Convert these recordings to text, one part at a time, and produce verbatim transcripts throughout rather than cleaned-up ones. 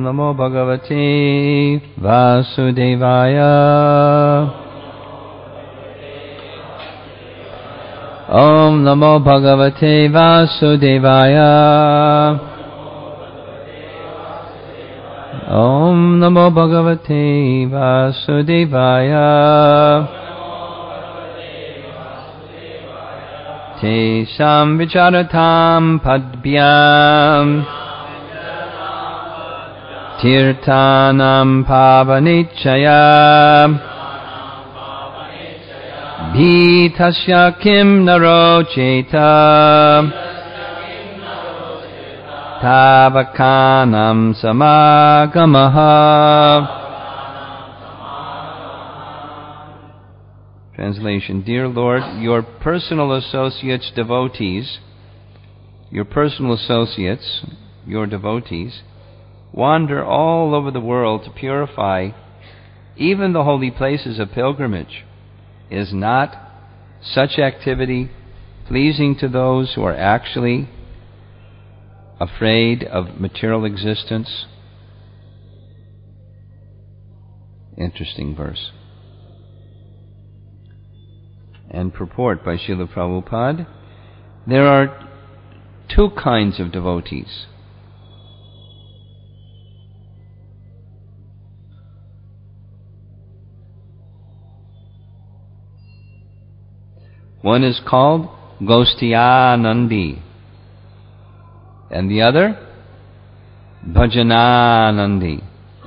Namo Bhagavate Vasudevaya. Om Namo Bhagavate Vasudevaya. Om Namo Bhagavate Vasudevaya. Te Sam Vicharatam Padbyam Tirtanam Pavanichaya Bhitasya Kim Narocheta Tavakanam Samagamaha. Translation. Dear Lord, your personal associates, devotees, your personal associates, your devotees, wander all over the world to purify even the holy places of pilgrimage. Is not such activity pleasing to those who are actually afraid of material existence? Interesting verse. And purport by Srila Prabhupada. There are two kinds of devotees. One is called Gosthiyanandi, and the other Bhajananandi.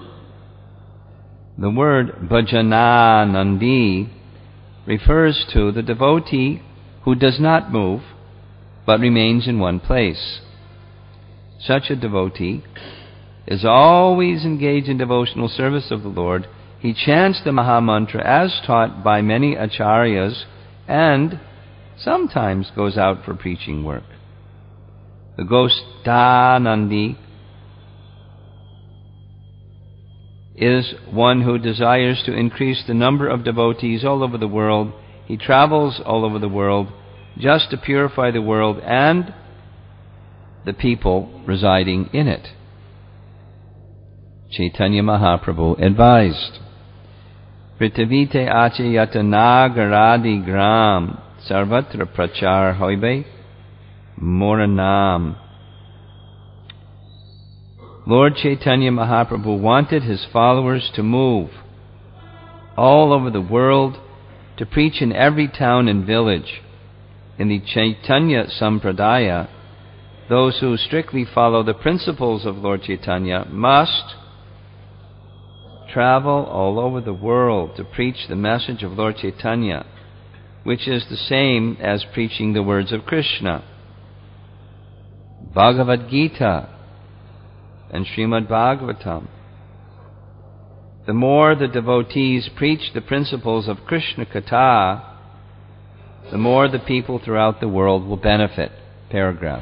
The word Bhajananandi refers to the devotee who does not move but remains in one place. Such a devotee is always engaged in devotional service of the Lord. He chants the Mahamantra as taught by many acharyas and sometimes goes out for preaching work. The Gosthiyanandi is one who desires to increase the number of devotees all over the world. He travels all over the world just to purify the world and the people residing in it. Chaitanya Mahaprabhu advised, Pritavite ache yatanagaradi gram sarvatra prachar hoibe moranam. Lord Chaitanya Mahaprabhu wanted his followers to move all over the world to preach in every town and village. In the Chaitanya Sampradaya, those who strictly follow the principles of Lord Chaitanya must travel all over the world to preach the message of Lord Chaitanya, which is the same as preaching the words of Krishna. Bhagavad Gita and Srimad Bhagavatam. The more the devotees preach the principles of Krishna Katha, the more the people throughout the world will benefit. Paragraph.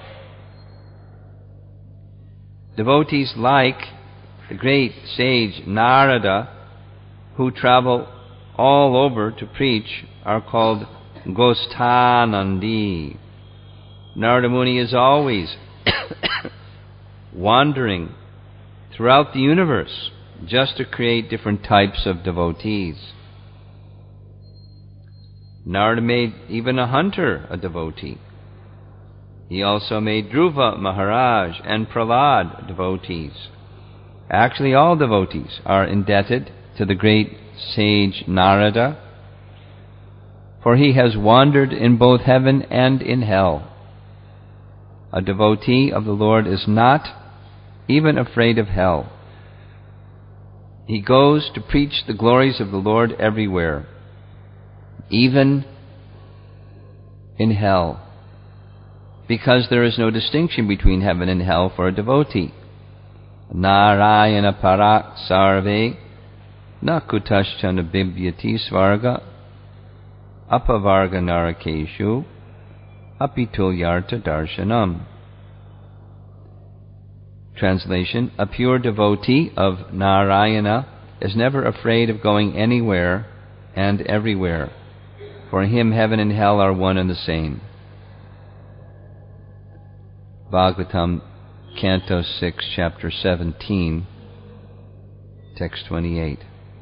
Devotees like the great sage Narada, who travel all over to preach, are called Gosthiyanandi. Narada Muni is always wandering throughout the universe just to create different types of devotees. Narada made even a hunter a devotee. He also made Dhruva Maharaj and Prahlad devotees. Actually, all devotees are indebted to the great sage Narada, for he has wandered in both heaven and in hell. A devotee of the Lord is not even afraid of hell. He goes to preach the glories of the Lord everywhere, even in hell, because there is no distinction between heaven and hell for a devotee. Narayana parak sarve na kutaschana bibyati svarga apavarga narakeshu apitulyarta darshanam. Translation. A pure devotee of Narayana is never afraid of going anywhere and everywhere. For him, heaven and hell are one and the same. Bhagavatam, Canto six, Chapter seventeen. Text twenty-eight.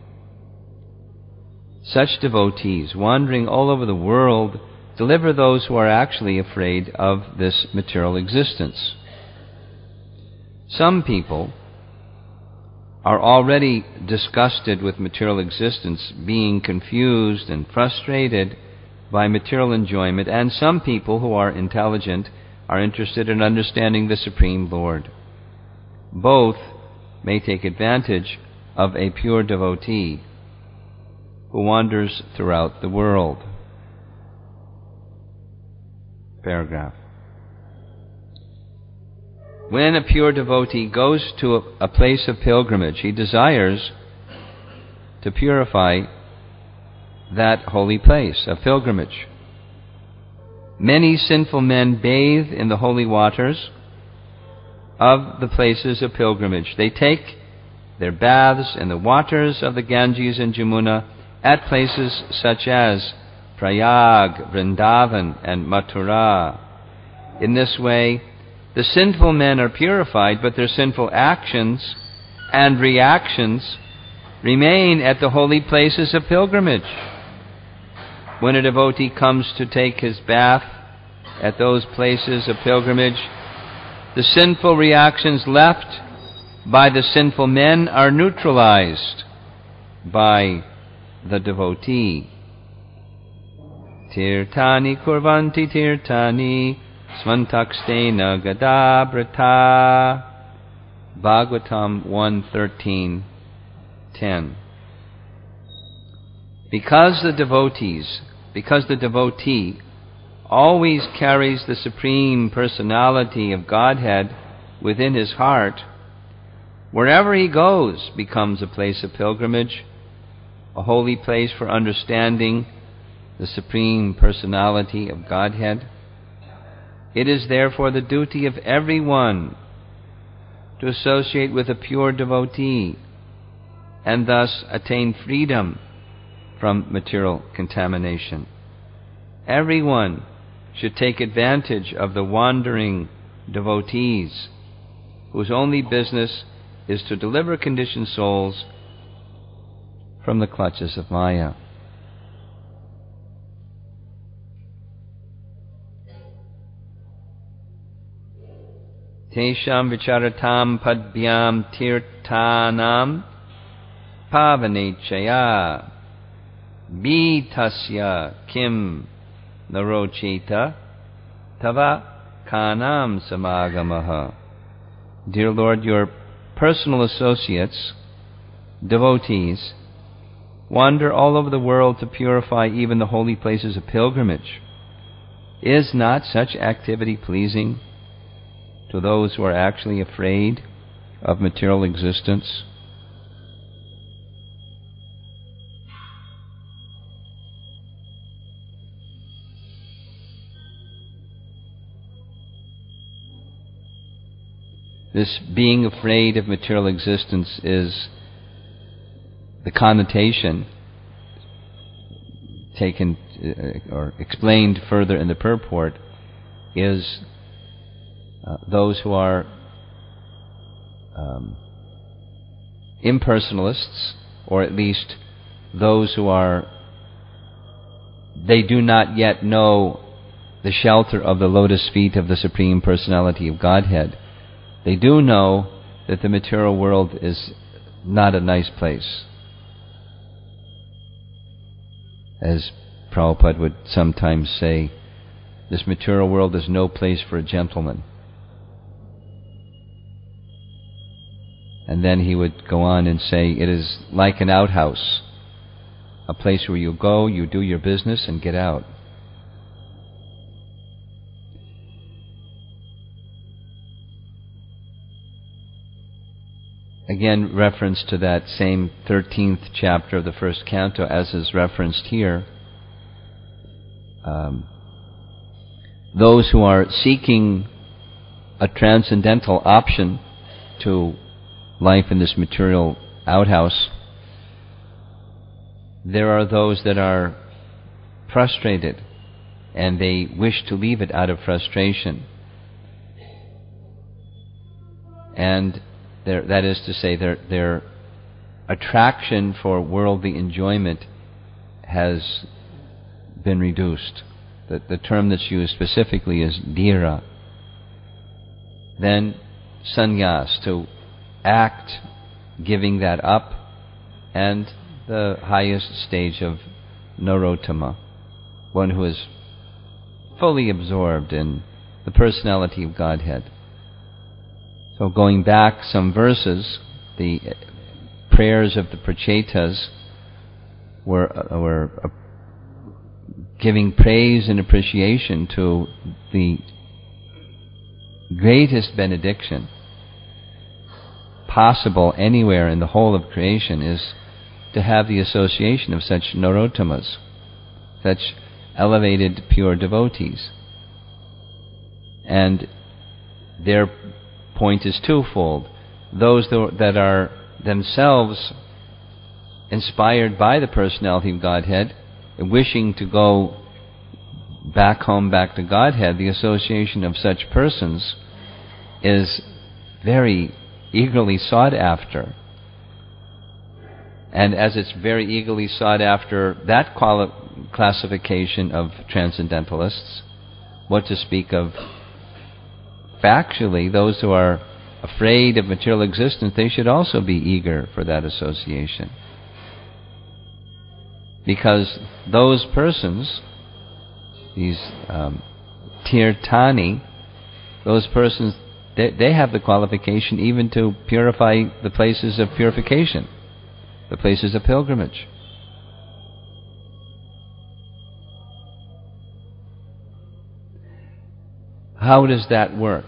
Such devotees, wandering all over the world, deliver those who are actually afraid of this material existence. Some people are already disgusted with material existence, being confused and frustrated by material enjoyment, and some people who are intelligent are interested in understanding the Supreme Lord. Both may take advantage of a pure devotee who wanders throughout the world. Paragraph. When a pure devotee goes to a, a place of pilgrimage, he desires to purify that holy place of pilgrimage. Many sinful men bathe in the holy waters of the places of pilgrimage. They take their baths in the waters of the Ganges and Jamuna at places such as Prayag, Vrindavan, and Mathura. In this way, the sinful men are purified, but their sinful actions and reactions remain at the holy places of pilgrimage. When a devotee comes to take his bath at those places of pilgrimage, the sinful reactions left by the sinful men are neutralized by the devotee. Tirtani kurvanti tirtani svantakstena gadabrata. Bhagavatam one thirteen ten. Because the devotees, because the devotee always carries the Supreme Personality of Godhead within his heart, wherever he goes becomes a place of pilgrimage, a holy place for understanding the Supreme Personality of Godhead. It is therefore the duty of everyone to associate with a pure devotee and thus attain freedom from material contamination. Everyone should take advantage of the wandering devotees whose only business is to deliver conditioned souls from the clutches of Maya. Tesham vicharatam padbyam tirtanam pavanechaya bitasya kim narochita tava kanam samagamaha. Dear Lord, your personal associates, devotees, wander all over the world to purify even the holy places of pilgrimage. Is not such activity pleasing to those who are actually afraid of material existence? This being afraid of material existence is the connotation taken uh, or explained further in the purport is uh, those who are um, impersonalists, or at least those who are, they do not yet know the shelter of the lotus feet of the Supreme Personality of Godhead. They do know that the material world is not a nice place. As Prabhupada would sometimes say, this material world is no place for a gentleman. And then he would go on and say, it is like an outhouse, a place where you go, you do your business, and get out. Again, reference to that same thirteenth chapter of the first canto as is referenced here. Um, those who are seeking a transcendental option to life in this material outhouse, there are those that are frustrated and they wish to leave it out of frustration. And They're, that is to say, they're, they're attraction for worldly enjoyment has been reduced. The, the term that's used specifically is dhira. Then sannyas, to act, giving that up, and the highest stage of narottama, one who is fully absorbed in the personality of Godhead. So going back some verses, the prayers of the prachetas were, uh, were uh, giving praise and appreciation to the greatest benediction possible anywhere in the whole of creation, is to have the association of such narottamas, such elevated pure devotees. And their point is twofold. Those that are themselves inspired by the personality of Godhead, wishing to go back home, back to Godhead, the association of such persons is very eagerly sought after. And as it's very eagerly sought after, that quali- classification of transcendentalists, what to speak of factually, those who are afraid of material existence, they should also be eager for that association. Because those persons, these um, tirthani, those persons, they, they have the qualification even to purify the places of purification, the places of pilgrimage. How does that work?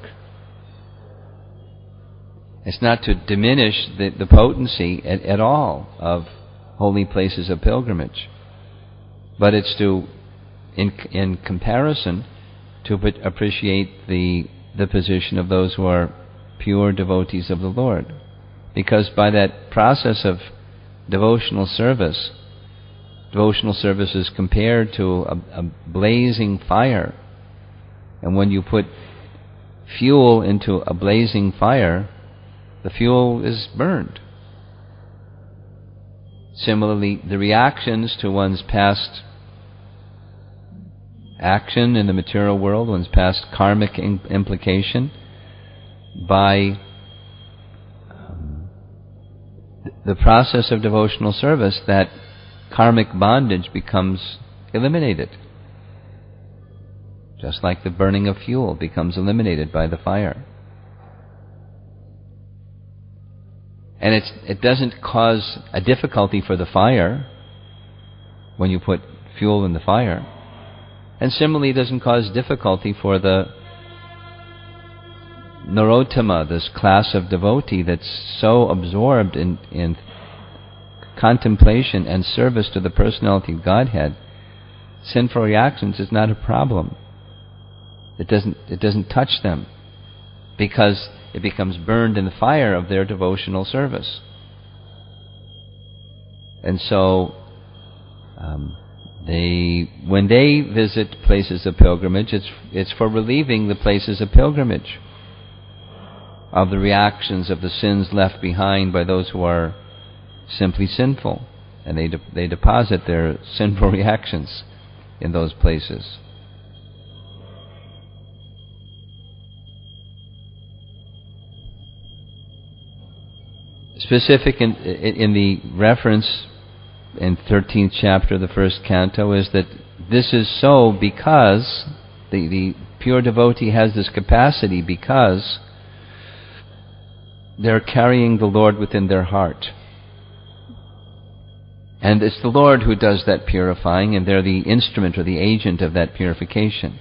It's not to diminish the, the potency at, at all of holy places of pilgrimage, but it's to, in, in comparison, to appreciate the, the position of those who are pure devotees of the Lord. Because by that process of devotional service, devotional service is compared to a, a blazing fire. And when you put fuel into a blazing fire, the fuel is burned. Similarly, the reactions to one's past action in the material world, one's past karmic in- implication, by um, the process of devotional service, that karmic bondage becomes eliminated. Just like the burning of fuel becomes eliminated by the fire. And it's, it doesn't cause a difficulty for the fire when you put fuel in the fire. And similarly, it doesn't cause difficulty for the narottama, this class of devotee that's so absorbed in, in contemplation and service to the personality of Godhead. Sinful reactions is not a problem. It doesn't, it doesn't touch them, because it becomes burned in the fire of their devotional service. And so, um, they, when they visit places of pilgrimage, it's it's for relieving the places of pilgrimage of the reactions of the sins left behind by those who are simply sinful, and they de- they deposit their sinful reactions in those places. Specific in, in the reference in thirteenth chapter of the first canto is that this is so because the, the pure devotee has this capacity because they're carrying the Lord within their heart. And it's the Lord who does that purifying, and they're the instrument or the agent of that purification.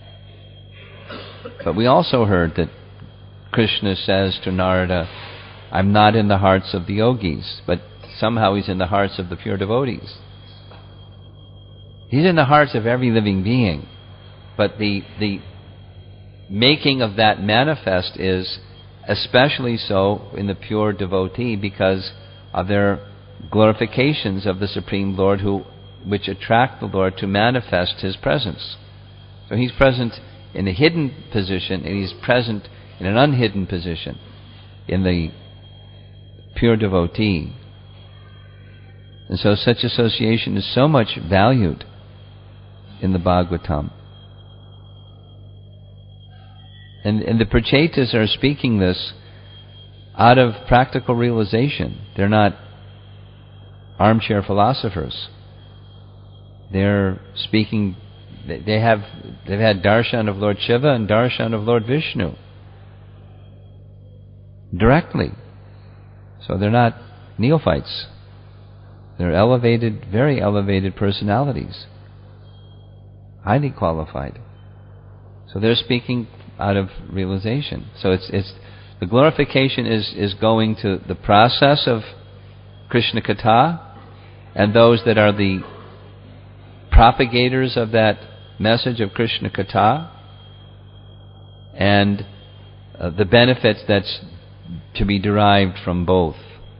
But we also heard that Krishna says to Narada, I'm not in the hearts of the yogis, but somehow he's in the hearts of the pure devotees. He's in the hearts of every living being. But the the making of that manifest is especially so in the pure devotee because of their glorifications of the Supreme Lord, who which attract the Lord to manifest His presence. So He's present in a hidden position, and He's present in an unhidden position in the pure devotee. And so such association is so much valued in the Bhagavatam. And, and the Prachetas are speaking this out of practical realization. They're not armchair philosophers. They're speaking, they have, they've had darshan of Lord Shiva and darshan of Lord Vishnu directly. So they're not neophytes. They're elevated, very elevated personalities, highly qualified. So they're speaking out of realization. So it's it's the glorification is is going to the process of Krishna Katha, and those that are the propagators of that message of Krishna Katha, and uh, the benefits that's to be derived from both.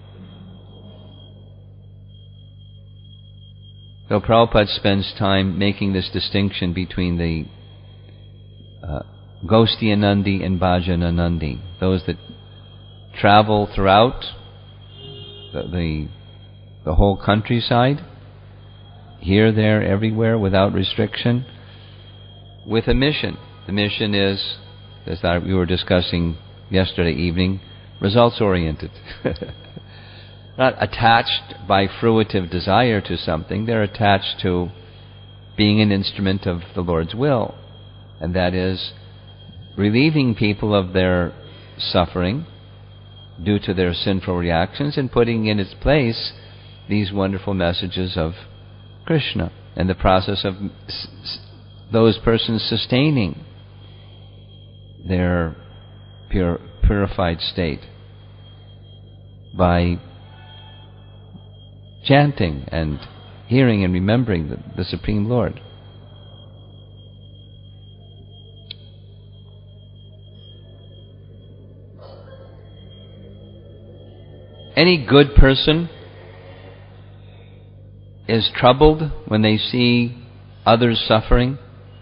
So Prabhupada spends time making this distinction between the uh, Gosthianandi and Bhajananandi, those that travel throughout the, the the whole countryside, here, there, everywhere, without restriction, with a mission. The mission is, as we were discussing yesterday evening, results-oriented. Not attached by fruitive desire to something, they're attached to being an instrument of the Lord's will, and that is relieving people of their suffering due to their sinful reactions and putting in its place these wonderful messages of Krishna, and the process of s- s- those persons sustaining their pure, purified state by chanting and hearing and remembering the, the Supreme Lord. Any good person is troubled when they see others suffering.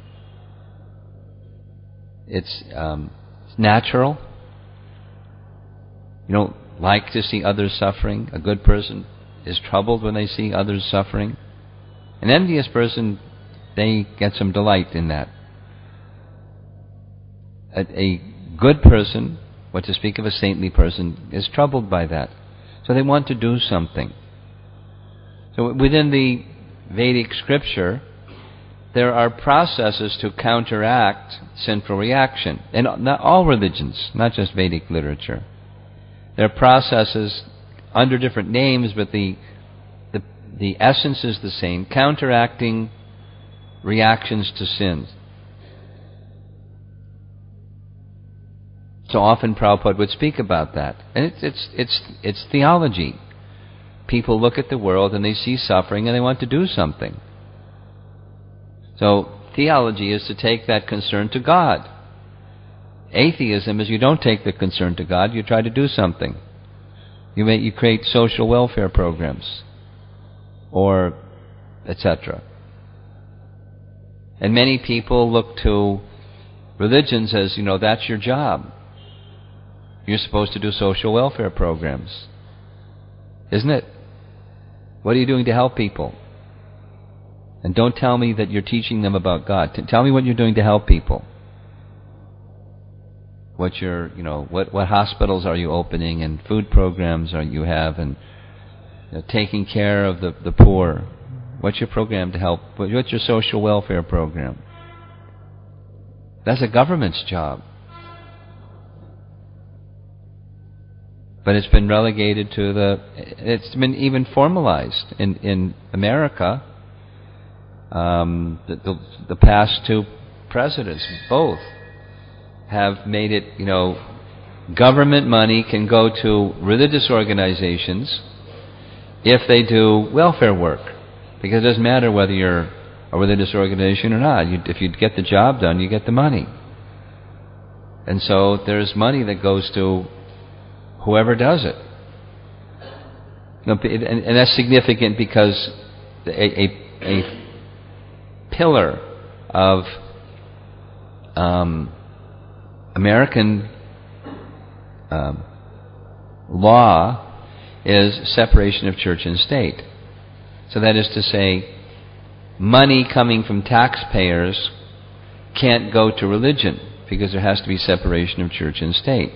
It's, um, it's natural. You don't like to see others suffering. A good person is troubled when they see others suffering. An envious person, they get some delight in that. A, a good person, what to speak of a saintly person, is troubled by that. So they want to do something. So within the Vedic scripture, there are processes to counteract sinful reaction. And not all religions, not just Vedic literature. There are processes under different names, but the, the, the essence is the same, counteracting reactions to sins. So often Prabhupada would speak about that. And it's, it's, it's, it's theology. People look at the world and they see suffering and they want to do something. So theology is to take that concern to God. Atheism is you don't take the concern to God, you try to do something. You may, you create social welfare programs, or et cetera. And many people look to religions as, you know, that's your job. You're supposed to do social welfare programs. Isn't it? What are you doing to help people? And don't tell me that you're teaching them about God. Tell me what you're doing to help people. What your, you know, what, what hospitals are you opening, and food programs are you have, and you know, taking care of the, the poor. What's your program to help? What's your social welfare program? That's a government's job. But it's been relegated to the, it's been even formalized in, in America. Um, the, the, the past two presidents, both, have made it, you know, government money can go to religious organizations if they do welfare work. Because it doesn't matter whether you're a religious organization or not. You, if you get the job done, you get the money. And so there's money that goes to whoever does it. And that's significant because a, a, a pillar of um, American um, law is separation of church and state. So that is to say, money coming from taxpayers can't go to religion because there has to be separation of church and state.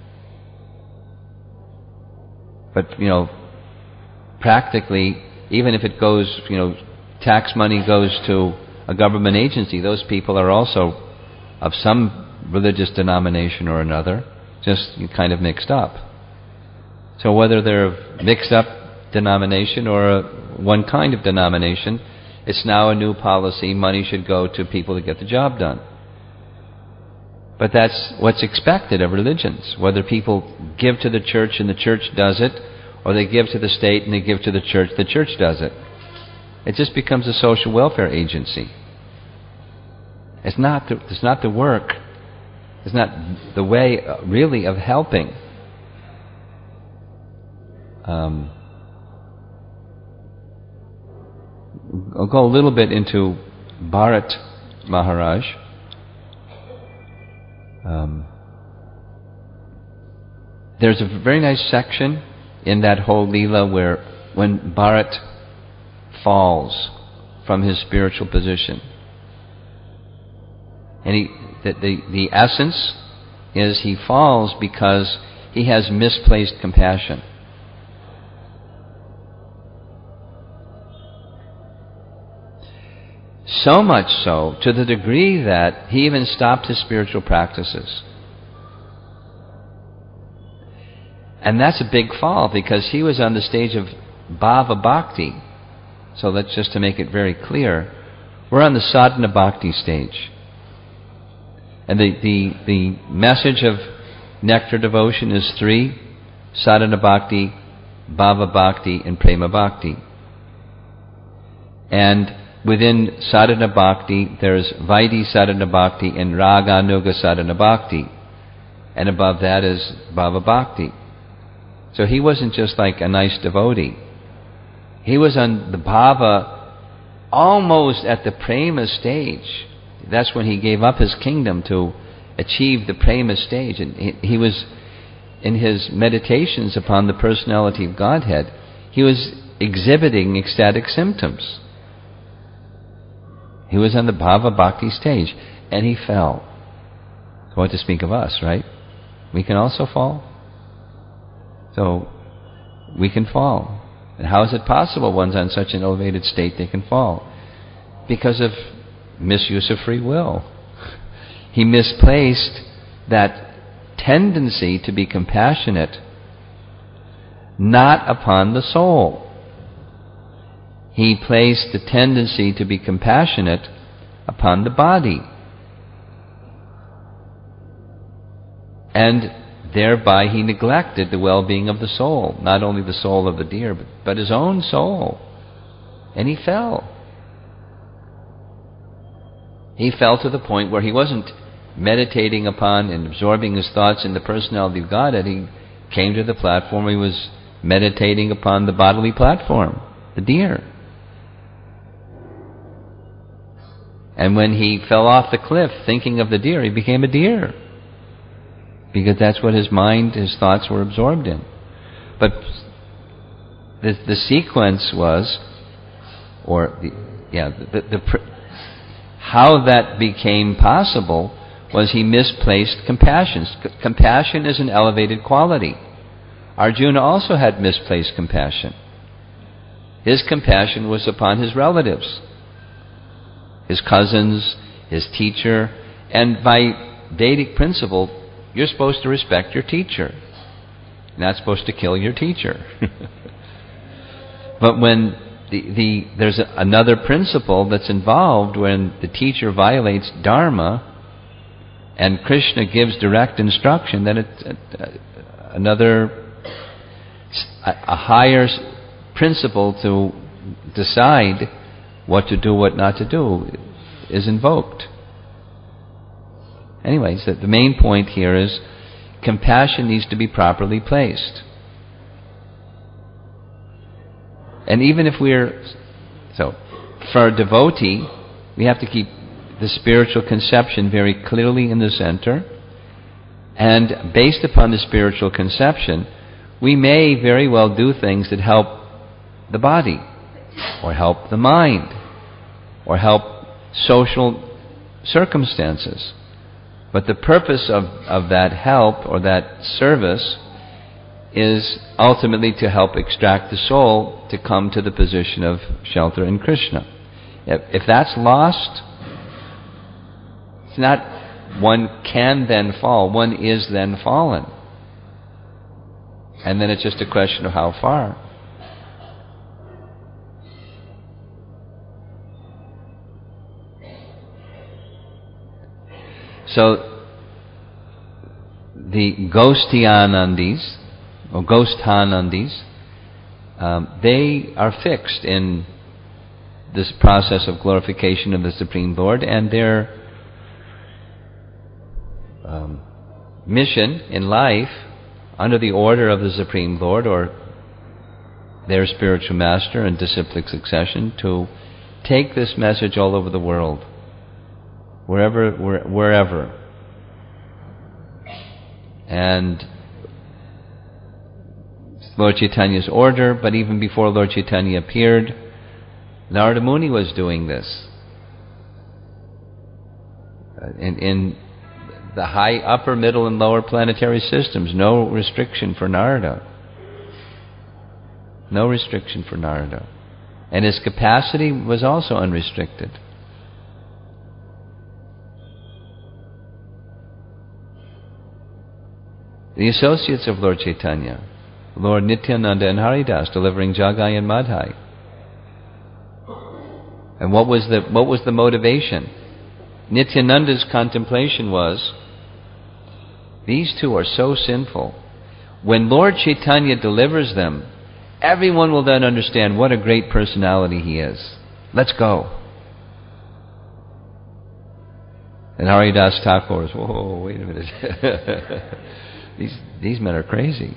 But, you know, practically, even if it goes, you know, tax money goes to a government agency, those people are also of some religious denomination or another, just kind of mixed up. So whether they're of mixed up denomination or a, one kind of denomination, it's now a new policy. Money should go to people to get the job done. But that's what's expected of religions, whether people give to the church and the church does it, or they give to the state and they give to the church, the church does it. It just becomes a social welfare agency. It's not the, it's not the work, it's not the way uh, really of helping. Um, I'll go a little bit into Bharat Maharaj. Um, there's a very nice section in that whole Leela where when Bharat falls from his spiritual position, and he, the, the, the essence is he falls because he has misplaced compassion. So much so, to the degree that he even stopped his spiritual practices. And that's a big fall because he was on the stage of Bhava Bhakti. So that's just to make it very clear. We're on the Sadhana Bhakti stage. And the, the, the message of Nectar Devotion is three: Sadhana Bhakti, Bhava Bhakti, and Prema Bhakti. And within Sadhana Bhakti, there's Vaidhi Sadhana Bhakti and Raga Nuga Sadhana Bhakti. And above that is Bhava Bhakti. So he wasn't just like a nice devotee. He was on the Bhava almost at the Prema stage. That's when he gave up his kingdom to achieve the Prema stage. And he, he was, in his meditations upon the personality of Godhead, he was exhibiting ecstatic symptoms. He was on the Bhava Bhakti stage, and he fell. So what to speak of us, right? We can also fall. So, we can fall. And how is it possible one's on such an elevated state they can fall? Because of misuse of free will. He misplaced that tendency to be compassionate not upon the soul. He placed the tendency to be compassionate upon the body. And thereby he neglected the well-being of the soul, not only the soul of the deer, but, but his own soul. And he fell. He fell to the point where he wasn't meditating upon and absorbing his thoughts in the personality of Godhead. He came to the platform, he was meditating upon the bodily platform, the deer. And when he fell off the cliff thinking of the deer, he became a deer. Because that's what his mind, his thoughts were absorbed in. But the, the sequence was, or the, yeah, the, the, the, how that became possible was he misplaced compassion. Compassion is an elevated quality. Arjuna also had misplaced compassion. His compassion was upon his relatives, his cousins, his teacher, and by Vedic principle, you're supposed to respect your teacher. You're not supposed to kill your teacher. But when the, the there's a, another principle that's involved when the teacher violates Dharma and Krishna gives direct instruction, then it's a, a, another, a, a higher principle to decide what to do, what not to do, is invoked. Anyways, the main point here is compassion needs to be properly placed. And even if we're... So, for a devotee, we have to keep the spiritual conception very clearly in the center. And based upon the spiritual conception, we may very well do things that help the body. or help the mind, or help social circumstances. But the purpose of, of that help or that service is ultimately to help extract the soul to come to the position of shelter in Krishna. If, if that's lost, it's not one can then fall, one is then fallen. And then it's just a question of how far. So, the Ghostianandis, or Ghostanandis, um, they are fixed in this process of glorification of the Supreme Lord, and their um, mission in life, under the order of the Supreme Lord, or their spiritual master in disciplic succession, to take this message all over the world. Wherever, where, wherever. And Lord Chaitanya's order, but even before Lord Chaitanya appeared, Narada Muni was doing this. In, in the high, upper, middle, and lower planetary systems, no restriction for Narada. No restriction for Narada. And his capacity was also unrestricted. The associates of Lord Chaitanya, Lord Nityananda and Haridas, delivering Jagai and Madhai. And what was the what was the motivation? Nityananda's contemplation was, these two are so sinful. When Lord Chaitanya delivers them, everyone will then understand what a great personality he is. Let's go. And Haridas Thakur was, whoa, wait a minute. These, these men are crazy.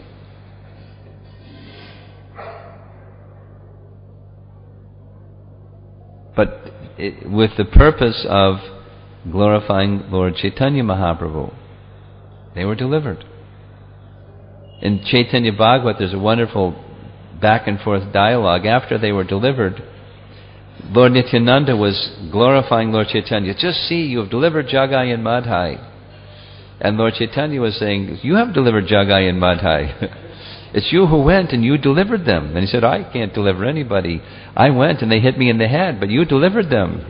But it, with the purpose of glorifying Lord Chaitanya Mahaprabhu, they were delivered. In Chaitanya Bhagavat, there's a wonderful back and forth dialogue. After they were delivered, Lord Nityananda was glorifying Lord Chaitanya. Just see, you have delivered Jagai and Madhai. And Lord Chaitanya was saying, you have delivered Jagai and Madhai. It's you who went and you delivered them. And he said, I can't deliver anybody. I went and they hit me in the head, but you delivered them.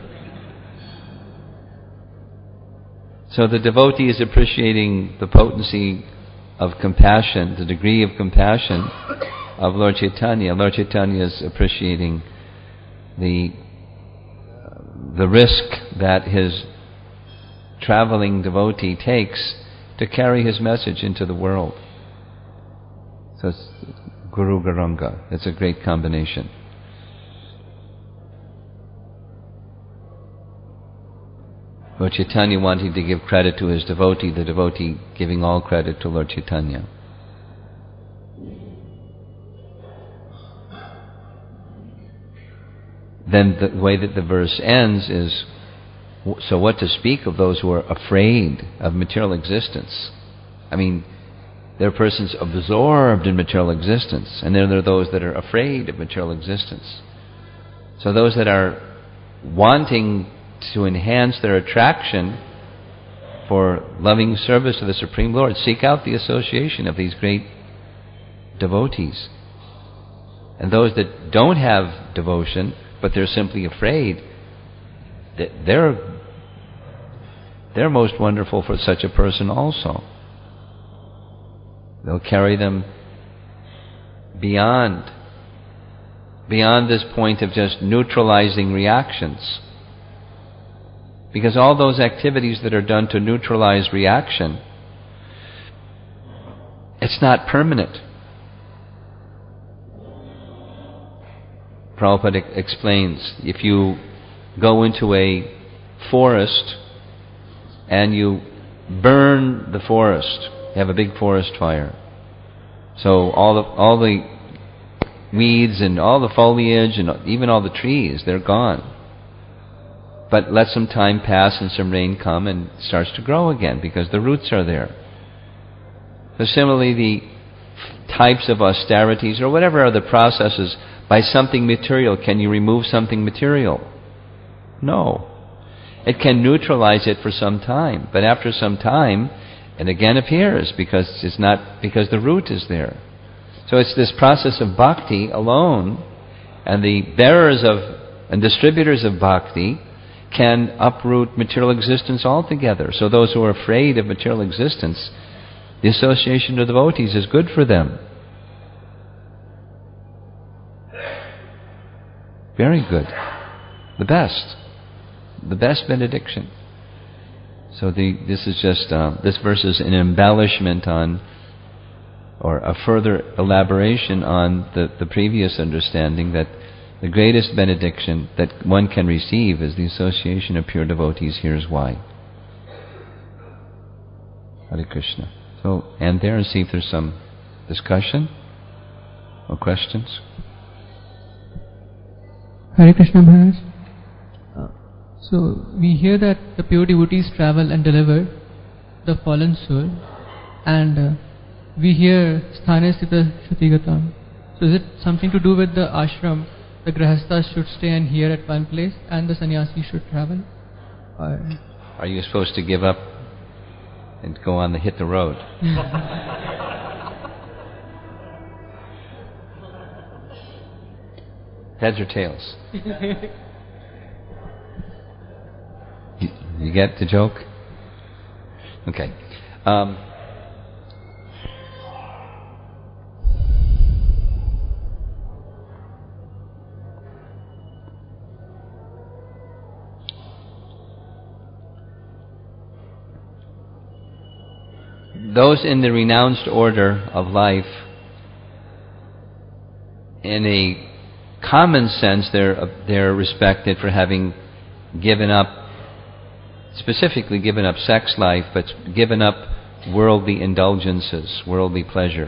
So the devotee is appreciating the potency of compassion, the degree of compassion of Lord Chaitanya. Lord Chaitanya is appreciating the, the risk that his traveling devotee takes to carry his message into the world. So it's Guru Garanga. It's a great combination. Lord Chaitanya wanting to give credit to his devotee, the devotee giving all credit to Lord Chaitanya. Then the way that the verse ends is, so what to speak of those who are afraid of material existence? I mean, there are persons absorbed in material existence, and then there are those that are afraid of material existence. So those that are wanting to enhance their attraction for loving service to the Supreme Lord, seek out the association of these great devotees. And those that don't have devotion, but they're simply afraid, they're they're most wonderful for such a person also. They'll carry them beyond beyond this point of just neutralizing reactions. Because all those activities that are done to neutralize reaction, it's not permanent. Prabhupada explains, if you go into a forest and you burn the forest, you have a big forest fire. So all the, all the weeds and all the foliage and even all the trees, they're gone. But let some time pass and some rain come and it starts to grow again because the roots are there. So similarly, the types of austerities or whatever are the processes By something material, can you remove something material? No. It can neutralize it for some time, but after some time, it again appears because it's not because the root is there. So it's this process of bhakti alone, and the bearers of and distributors of bhakti can uproot material existence altogether. So those who are afraid of material existence, the association of devotees is good for them. Very good. The best. The best benediction. So the, this is just, uh, this verse is an embellishment on, or a further elaboration on the, the previous understanding that the greatest benediction that one can receive is the association of pure devotees. Here's why. Hare Krishna. So, and there and see if there's some discussion or questions. Hare Krishna Maharaj. Uh, so, we hear that the pure devotees travel and deliver the fallen soul, and uh, we hear Sthane Sthita Shruti-gatam. So, is it something to do with the ashram? The grahasthas should stay and hear at one place, and the sannyasis should travel? Or are you supposed to give up and go on the hit the road? Heads or tails? you, you get the joke? Okay. Um, those in the renounced order of life, in a common sense, they're, they're respected for having given up, specifically given up sex life, but given up worldly indulgences, worldly pleasure,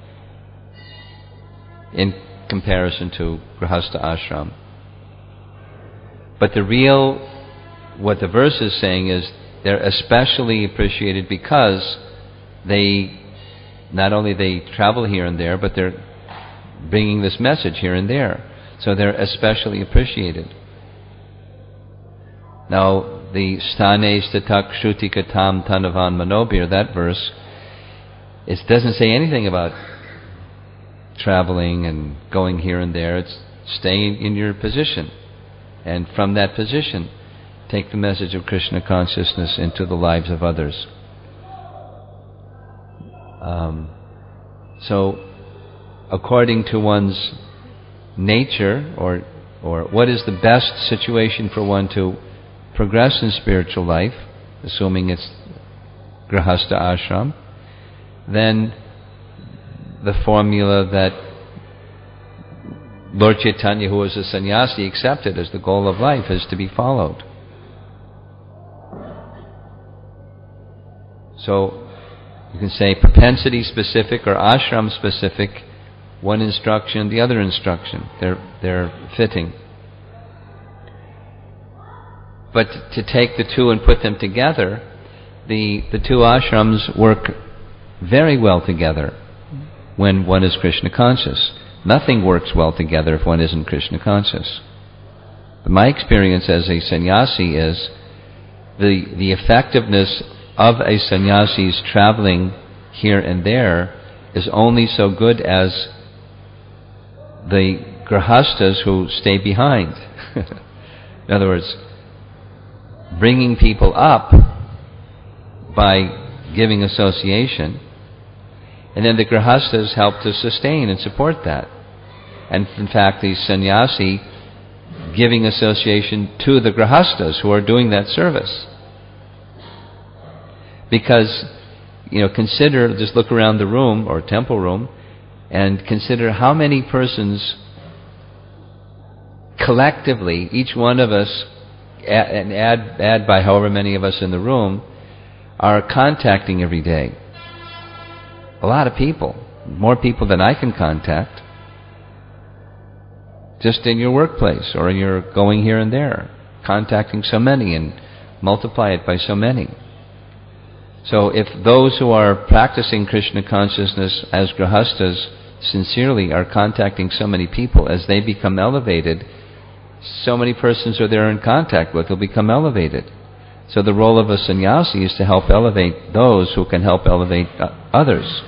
in comparison to Grihastha ashram. But the real, what the verse is saying is, they're especially appreciated because they, not only they travel here and there, but they're bringing this message here and there. So they're especially appreciated. Now, the Sthane Sthita Shruti-gatam Tanavan Manobir, that verse, it doesn't say anything about traveling and going here and there. It's staying in your position. And from that position, take the message of Krishna consciousness into the lives of others. Um, so, according to one's nature, or or what is the best situation for one to progress in spiritual life, assuming it's Grihastha ashram, then the formula that Lord Chaitanya, who was a sannyasi, accepted as the goal of life is to be followed. So, you can say propensity specific or ashram specific, one instruction, the other instruction. They're, they're fitting. But to take the two and put them together, the, the two ashrams work very well together when one is Krishna conscious. Nothing works well together if one isn't Krishna conscious. But my experience as a sannyasi is the, the effectiveness of a sannyasi's traveling here and there is only so good as the grihasthas who stay behind. In other words, bringing people up by giving association, and then the grihasthas help to sustain and support that. And in fact, the sannyasi giving association to the grihasthas who are doing that service. Because, you know, consider, just look around the room or temple room and consider how many persons collectively, each one of us, and add, add by however many of us in the room, are contacting every day. A lot of people. More people than I can contact. Just in your workplace or in your going here and there. Contacting so many and multiply it by so many. So if those who are practicing Krishna consciousness as grihasthas sincerely are contacting so many people, as they become elevated, so many persons who they're in contact with will become elevated. So the role of a sannyasi is to help elevate those who can help elevate others.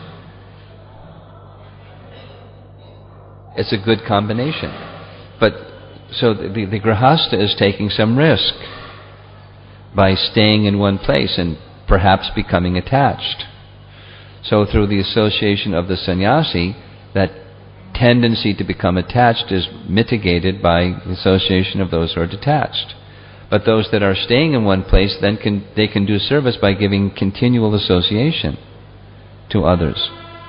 It's a good combination. But so the, the grihastha is taking some risk by staying in one place and perhaps becoming attached. So through the association of the sannyasi, that tendency to become attached is mitigated by the association of those who are detached. But those that are staying in one place, then can they can do service by giving continual association to others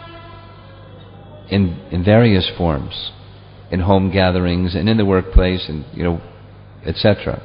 in in various forms, in home gatherings and in the workplace, and you know, et cetera.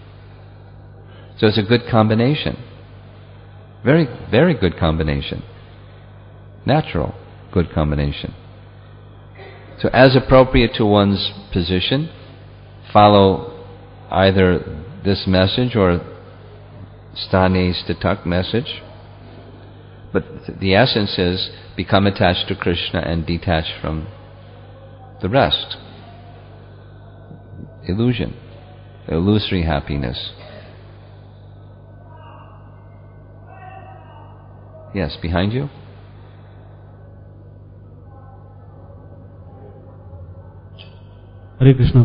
So it's a good combination. Very, very good combination. Natural, good combination. So as appropriate to one's position, follow either this message or Sthane Stitak message. But the essence is become attached to Krishna and detach from the rest. Illusion, illusory happiness. Yes, behind you? Hare Krishna.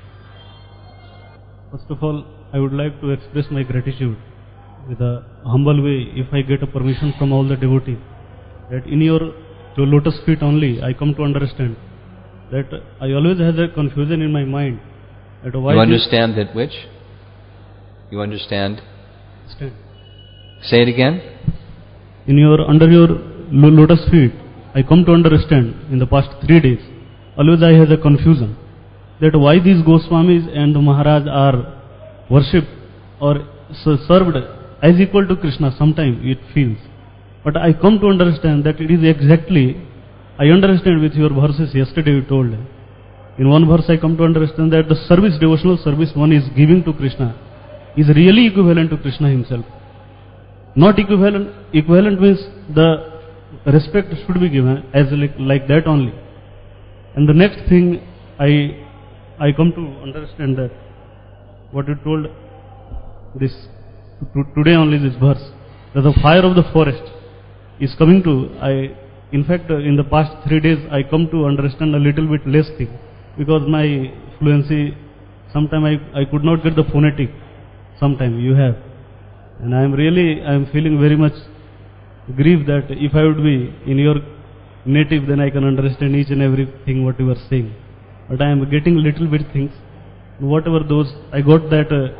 First of all, I would like to express my gratitude with a humble way, if I get a permission from all the devotees, that in your, your lotus feet only I come to understand that I always had a confusion in my mind. That why you understand that which? You understand? Understand. Say it again. In your, under your lotus feet, I come to understand in the past three days, always I had a confusion that why these Goswamis and the Maharaj are worshipped or served as equal to Krishna. Sometimes it feels. But I come to understand that it is exactly, I understand with your verses yesterday you told. In one verse I come to understand that the service, devotional service one is giving to Krishna is really equivalent to Krishna himself. Not equivalent, equivalent means the respect should be given as like, like that only. And the next thing I I come to understand that what you told this today only, this verse, that the fire of the forest is coming to, I in fact in the past three days I come to understand a little bit less thing, because my fluency, sometime I, I could not get the phonetic, sometime you have, and I am really, I am feeling very much grieved that if I would be in your native, then I can understand each and everything what you are saying. But I am getting little bit things, whatever those, I got that uh,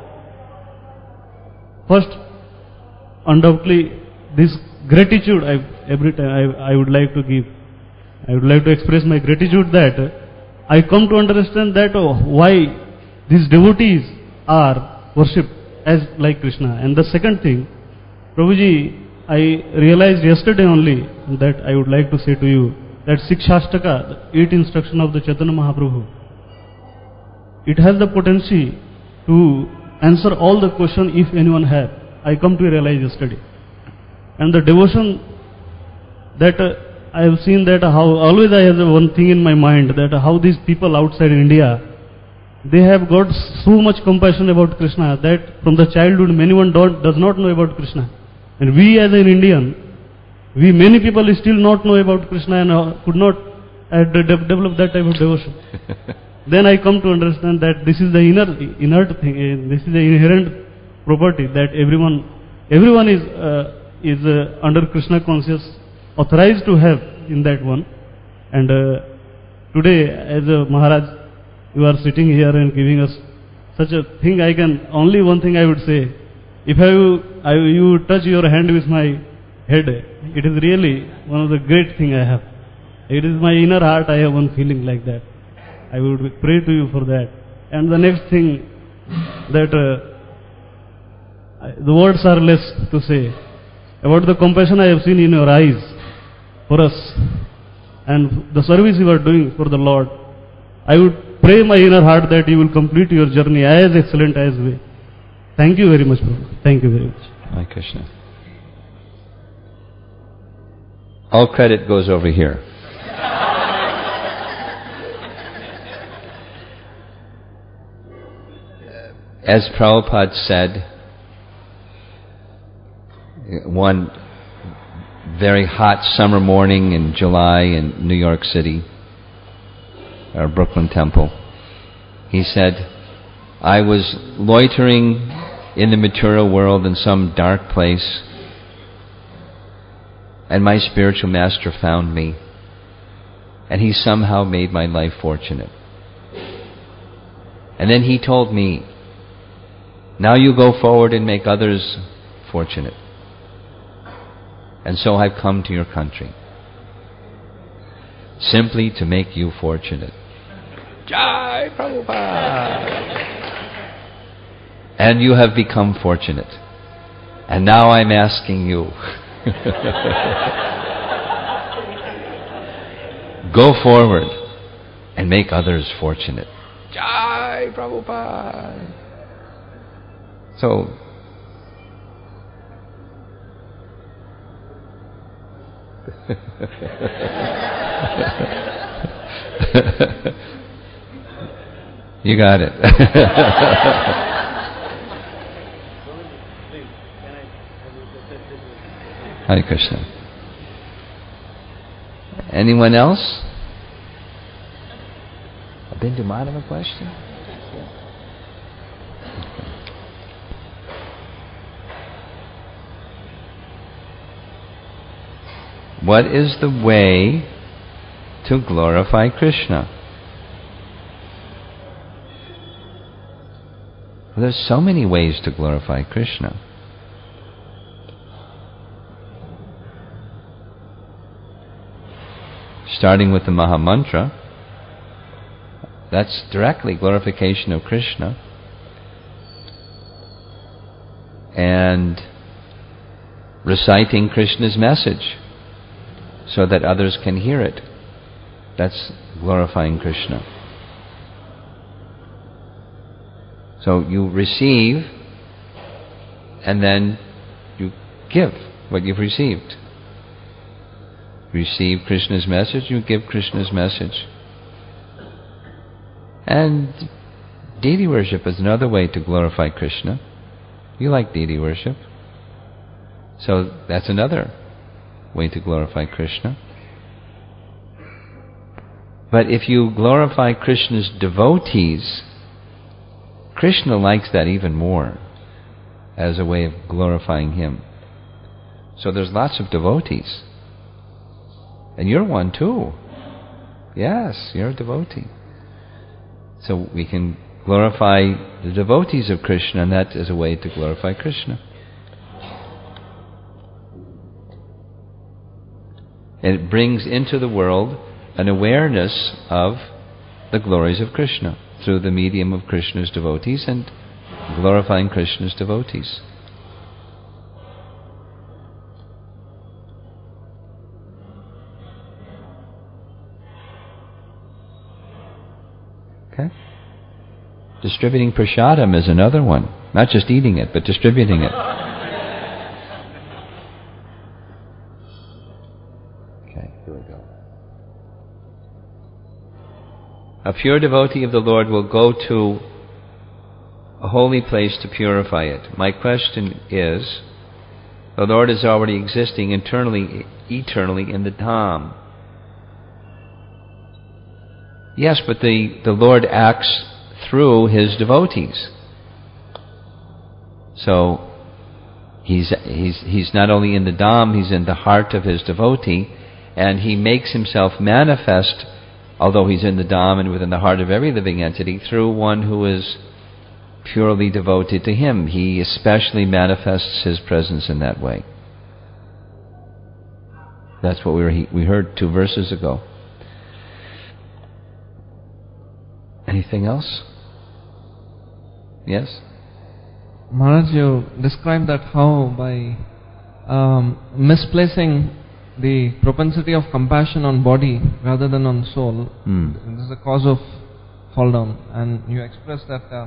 first, undoubtedly, this gratitude I, every time I, I would like to give, I would like to express my gratitude that uh, I come to understand that oh, why these devotees are worshipped as like Krishna. And the second thing, Prabhuji, I realized yesterday only that I would like to say to you, that Sikshashtaka, the eight instruction of the Chaitanya Mahaprabhu, it has the potential to answer all the question if anyone have. I come to realize yesterday. And the devotion that uh, I have seen, that how always I have one thing in my mind, that how these people outside India, they have got so much compassion about Krishna that from the childhood many one don't, does not know about Krishna. And we as an Indian, we many people still not know about Krishna and uh, could not uh, de develop that type of devotion. Then I come to understand that this is the inner, inert thing, uh, this is the inherent property that everyone, everyone is uh, is uh, under Krishna conscious, authorized to have in that one. And uh, today, as a Maharaj, you are sitting here and giving us such a thing. I can only one thing I would say: if I, I you touch your hand with my head, it is really one of the great thing I have. It is my inner heart, I have one feeling like that. I would pray to you for that. And the next thing, that uh, I, the words are less to say about the compassion I have seen in your eyes for us and the service you are doing for the Lord. I would pray my inner heart that you will complete your journey as excellent as we. Thank you very much, Prabhu. Thank you very much. Hare Krishna. All credit goes over here. as Prabhupada said, one very hot summer morning in July in New York City, our Brooklyn Temple, he said, I was loitering in the material world in some dark place, and my spiritual master found me, and he somehow made my life fortunate. And then he told me, now you go forward and make others fortunate. And so I've come to your country, simply to make you fortunate. Jai Prabhupada! And you have become fortunate. And now I'm asking you, go forward and make others fortunate. Jai Prabhupada! So, you got it. Hare Krishna. Anyone else? Bindu Madhava question? What is the way to glorify Krishna? Well, there's so many ways to glorify Krishna. Starting with the Maha Mantra, that's directly glorification of Krishna. And reciting Krishna's message so that others can hear it. That's glorifying Krishna. So you receive and then you give what you've received. Receive Krishna's message, you give Krishna's message. And deity worship is another way to glorify Krishna. You like deity worship. So that's another way to glorify Krishna. But if you glorify Krishna's devotees, Krishna likes that even more as a way of glorifying Him. So there's lots of devotees. And you're one too. Yes, you're a devotee. So we can glorify the devotees of Krishna, and that is a way to glorify Krishna. And it brings into the world an awareness of the glories of Krishna through the medium of Krishna's devotees and glorifying Krishna's devotees. Okay? Distributing prasadam is another one. Not just eating it, but distributing it. Okay, here we go. A pure devotee of the Lord will go to a holy place to purify it. My question is, the Lord is already existing internally, eternally in the Dham. Yes, but the, the Lord acts through His devotees. So, He's, he's, he's not only in the Dham, He's in the heart of His devotee, and He makes Himself manifest, although He's in the Dham and within the heart of every living entity, through one who is purely devoted to Him. He especially manifests His presence in that way. That's what we, were, we heard two verses ago. Anything else? Yes? Maharaj, you described that how by um, misplacing the propensity of compassion on body rather than on soul, hmm. this is the cause of fall down. And you expressed that uh,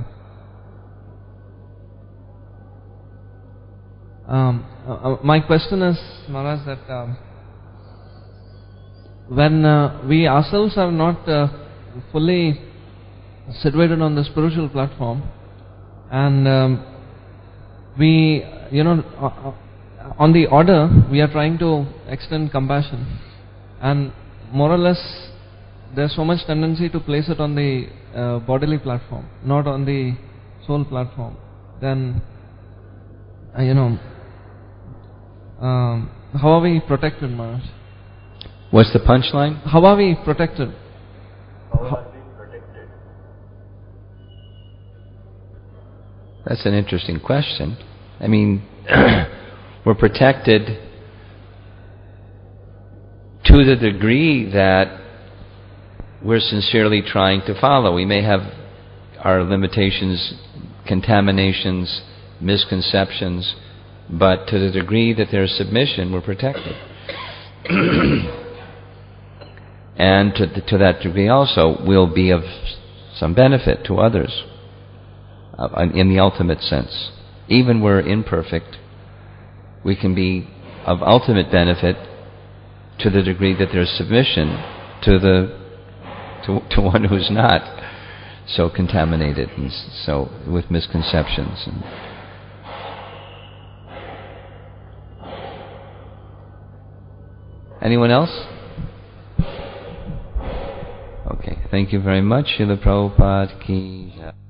um, uh, my question is, Maharaj, that um, when uh, we ourselves are not uh, fully situated on the spiritual platform, And um, we, you know, uh, on the order, we are trying to extend compassion. And more or less, there's so much tendency to place it on the uh, bodily platform, not on the soul platform. Then, uh, you know, um, how are we protected, Maharaj? What's the punchline? How are we protected? How are we protected? That's an interesting question. I mean, we're protected to the degree that we're sincerely trying to follow. We may have our limitations, contaminations, misconceptions, but to the degree that there's submission, we're protected. And to, to that degree also, we'll be of some benefit to others uh, in the ultimate sense. Even we're imperfect, we can be of ultimate benefit to the degree that there's submission to the to, to one who's not so contaminated and so with misconceptions. And anyone else? Okay, thank you very much. Srila Prabhupada ki jai.